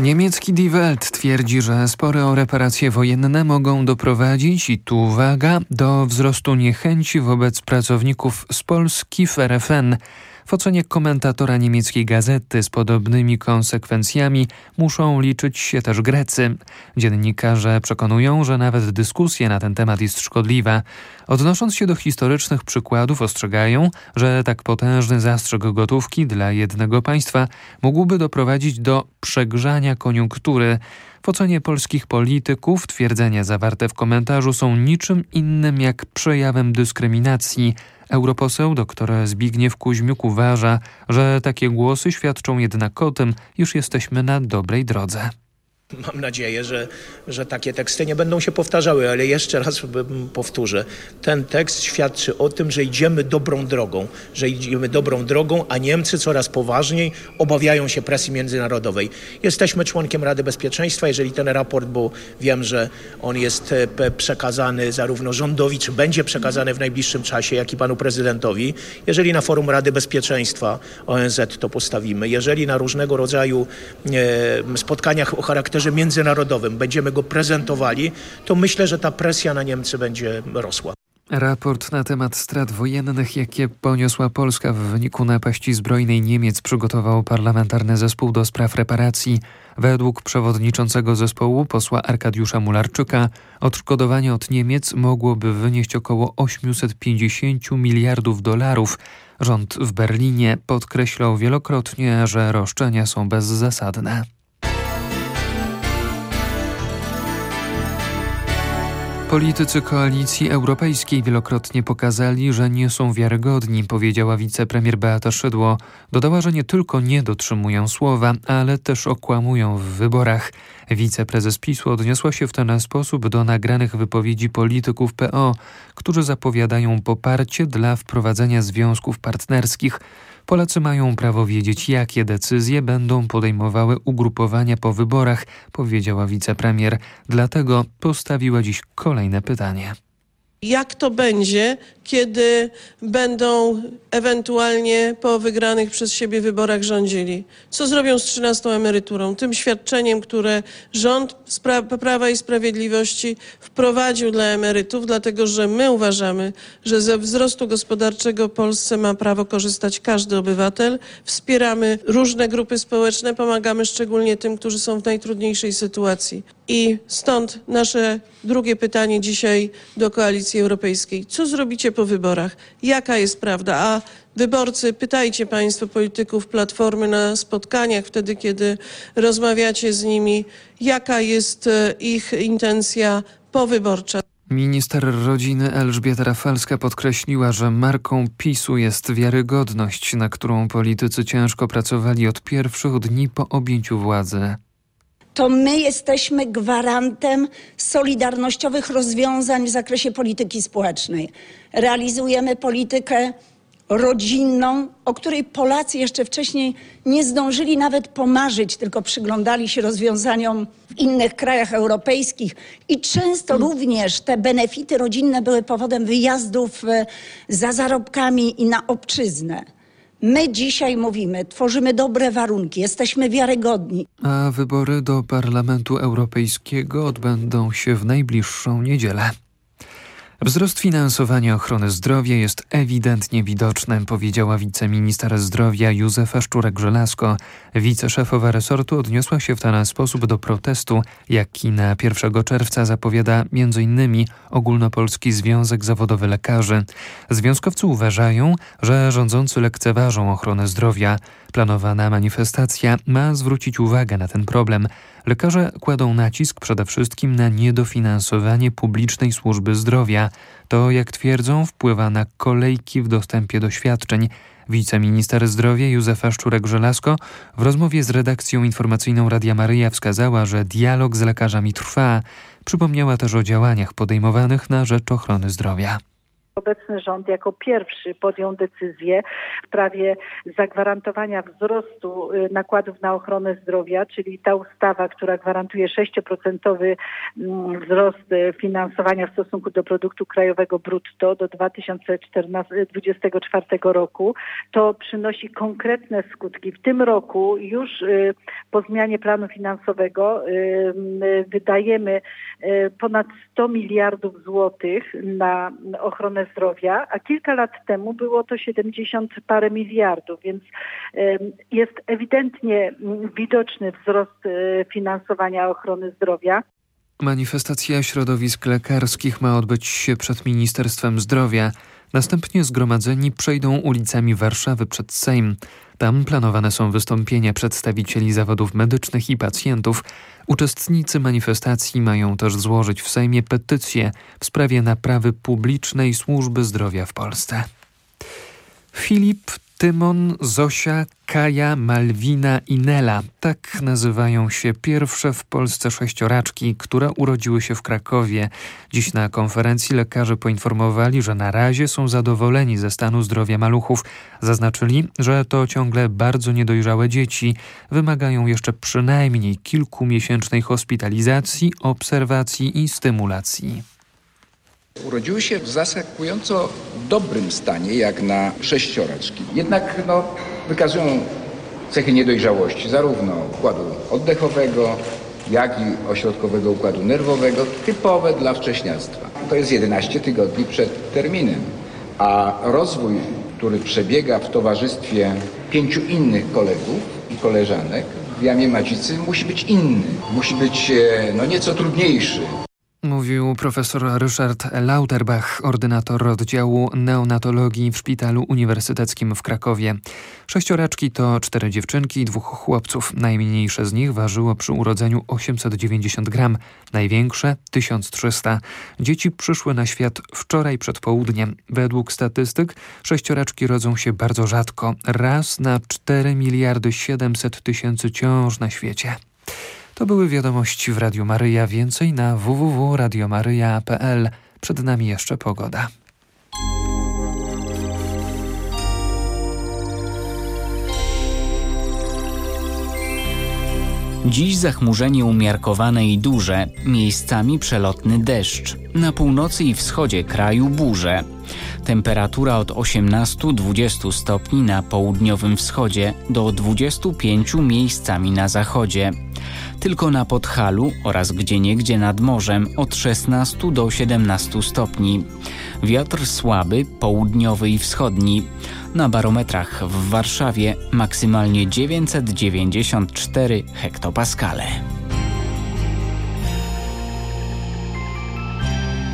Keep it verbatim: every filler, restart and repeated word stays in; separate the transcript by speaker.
Speaker 1: Niemiecki Die Welt twierdzi, że spory o reparacje wojenne mogą doprowadzić, i tu uwaga, do wzrostu niechęci wobec pracowników z Polski w R F N. W ocenie komentatora niemieckiej gazety z podobnymi konsekwencjami muszą liczyć się też Grecy. Dziennikarze przekonują, że nawet dyskusja na ten temat jest szkodliwa. Odnosząc się do historycznych przykładów, ostrzegają, że tak potężny zastrzyk gotówki dla jednego państwa mógłby doprowadzić do przegrzania koniunktury. W ocenie polskich polityków twierdzenia zawarte w komentarzu są niczym innym jak przejawem dyskryminacji. Europoseł dr Zbigniew Kuźmiuk uważa, że takie głosy świadczą jednak o tym, iż jesteśmy na dobrej drodze.
Speaker 2: Mam nadzieję, że, że takie teksty nie będą się powtarzały, ale jeszcze raz powtórzę. Ten tekst świadczy o tym, że idziemy dobrą drogą, że idziemy dobrą drogą, a Niemcy coraz poważniej obawiają się presji międzynarodowej. Jesteśmy członkiem Rady Bezpieczeństwa. Jeżeli ten raport, bo wiem, że on jest przekazany zarówno rządowi, czy będzie przekazany w najbliższym czasie, jak i panu prezydentowi. Jeżeli na forum Rady Bezpieczeństwa O N Z to postawimy, jeżeli na różnego rodzaju e, spotkaniach o charakterze międzynarodowym będziemy go prezentowali, to myślę, że ta presja na Niemcy będzie rosła.
Speaker 1: Raport na temat strat wojennych, jakie poniosła Polska w wyniku napaści zbrojnej Niemiec, przygotował parlamentarny zespół do spraw reparacji. Według przewodniczącego zespołu, posła Arkadiusza Mularczyka, odszkodowanie od Niemiec mogłoby wynieść około osiemset pięćdziesiąt miliardów dolarów. Rząd w Berlinie podkreślał wielokrotnie, że roszczenia są bezzasadne. Politycy Koalicji Europejskiej wielokrotnie pokazali, że nie są wiarygodni, powiedziała wicepremier Beata Szydło. Dodała, że nie tylko nie dotrzymują słowa, ale też okłamują w wyborach. Wiceprezes PiSu odniosła się w ten sposób do nagranych wypowiedzi polityków P O, którzy zapowiadają poparcie dla wprowadzenia związków partnerskich. Polacy mają prawo wiedzieć, jakie decyzje będą podejmowały ugrupowania po wyborach, powiedziała wicepremier. Dlatego postawiła dziś kolejne pytanie.
Speaker 3: Jak to będzie, kiedy będą ewentualnie po wygranych przez siebie wyborach rządzili? Co zrobią z trzynastą emeryturą? Tym świadczeniem, które rząd Prawa i Sprawiedliwości wprowadził dla emerytów, dlatego że my uważamy, że ze wzrostu gospodarczego w Polsce ma prawo korzystać każdy obywatel. Wspieramy różne grupy społeczne, pomagamy szczególnie tym, którzy są w najtrudniejszej sytuacji. I stąd nasze drugie pytanie dzisiaj do Koalicji Europejskiej. Co zrobicie po wyborach? Jaka jest prawda? A wyborcy, pytajcie państwo polityków Platformy na spotkaniach, wtedy kiedy rozmawiacie z nimi, jaka jest ich intencja powyborcza.
Speaker 1: Minister rodziny Elżbieta Rafalska podkreśliła, że marką PiSu jest wiarygodność, na którą politycy ciężko pracowali od pierwszych dni po objęciu władzy.
Speaker 4: To my jesteśmy gwarantem solidarnościowych rozwiązań w zakresie polityki społecznej. Realizujemy politykę rodzinną, o której Polacy jeszcze wcześniej nie zdążyli nawet pomarzyć, tylko przyglądali się rozwiązaniom w innych krajach europejskich i często również te benefity rodzinne były powodem wyjazdów za zarobkami i na obczyznę. My dzisiaj mówimy, tworzymy dobre warunki, jesteśmy wiarygodni.
Speaker 1: A wybory do Parlamentu Europejskiego odbędą się w najbliższą niedzielę. Wzrost finansowania ochrony zdrowia jest ewidentnie widoczny, powiedziała wiceminister zdrowia Józefa Szczurek-Żelazko. Wiceszefowa resortu odniosła się w ten sposób do protestu, jaki na pierwszego czerwca zapowiada między innymi Ogólnopolski Związek Zawodowy Lekarzy. Związkowcy uważają, że rządzący lekceważą ochronę zdrowia. Planowana manifestacja ma zwrócić uwagę na ten problem. Lekarze kładą nacisk przede wszystkim na niedofinansowanie publicznej służby zdrowia. To, jak twierdzą, wpływa na kolejki w dostępie do świadczeń. Wiceminister zdrowia Józefa Szczurek-Żelazko w rozmowie z redakcją informacyjną Radia Maryja wskazała, że dialog z lekarzami trwa. Przypomniała też o działaniach podejmowanych na rzecz ochrony zdrowia.
Speaker 5: Obecny rząd jako pierwszy podjął decyzję w sprawie zagwarantowania wzrostu nakładów na ochronę zdrowia, czyli ta ustawa, która gwarantuje sześcioprocentowy wzrost finansowania w stosunku do produktu krajowego brutto do dwa tysiące dwudziestego czwartego roku. To przynosi konkretne skutki. W tym roku już po zmianie planu finansowego wydajemy ponad sto miliardów złotych na ochronę zdrowia, a kilka lat temu było to siedemdziesiąt parę miliardów, więc jest ewidentnie widoczny wzrost finansowania ochrony zdrowia.
Speaker 1: Manifestacja środowisk lekarskich ma odbyć się przed Ministerstwem Zdrowia. Następnie zgromadzeni przejdą ulicami Warszawy przed Sejm. Tam planowane są wystąpienia przedstawicieli zawodów medycznych i pacjentów. Uczestnicy manifestacji mają też złożyć w Sejmie petycję w sprawie naprawy publicznej służby zdrowia w Polsce. Filip, Tymon, Zosia, Kaja, Malwina i Nela. Tak nazywają się pierwsze w Polsce sześcioraczki, które urodziły się w Krakowie. Dziś na konferencji lekarze poinformowali, że na razie są zadowoleni ze stanu zdrowia maluchów. Zaznaczyli, że to ciągle bardzo niedojrzałe dzieci. Wymagają jeszcze przynajmniej kilkumiesięcznej hospitalizacji, obserwacji i stymulacji.
Speaker 6: Urodziły się w zaskakująco dobrym stanie, jak na sześcioraczki. Jednak no, wykazują cechy niedojrzałości zarówno układu oddechowego, jak i ośrodkowego układu nerwowego, typowe dla wcześniactwa. To jest jedenaście tygodni przed terminem, a rozwój, który przebiega w towarzystwie pięciu innych kolegów i koleżanek w jamie macicy, musi być inny, musi być no, nieco trudniejszy.
Speaker 1: Mówił profesor Ryszard Lauterbach, ordynator oddziału neonatologii w Szpitalu Uniwersyteckim w Krakowie. Sześcioraczki to cztery dziewczynki i dwóch chłopców. Najmniejsze z nich ważyło przy urodzeniu osiemset dziewięćdziesiąt gram, największe tysiąc trzysta. Dzieci przyszły na świat wczoraj przed południem. Według statystyk sześcioraczki rodzą się bardzo rzadko, raz na cztery miliardy siedemset tysięcy ciąż na świecie. To były wiadomości w Radiu Maryja. Więcej na w w w kropka radio maryja kropka p l. Przed nami jeszcze pogoda.
Speaker 7: Dziś zachmurzenie umiarkowane i duże, miejscami przelotny deszcz. Na północy i wschodzie kraju burze. Temperatura od osiemnastu do dwudziestu stopni na południowym wschodzie do dwudziestu pięciu miejscami na zachodzie. Tylko na Podhalu oraz gdzieniegdzie nad morzem od szesnastu do siedemnastu stopni. Wiatr słaby, południowy i wschodni. Na barometrach w Warszawie maksymalnie dziewięćset dziewięćdziesiąt cztery hektopaskale.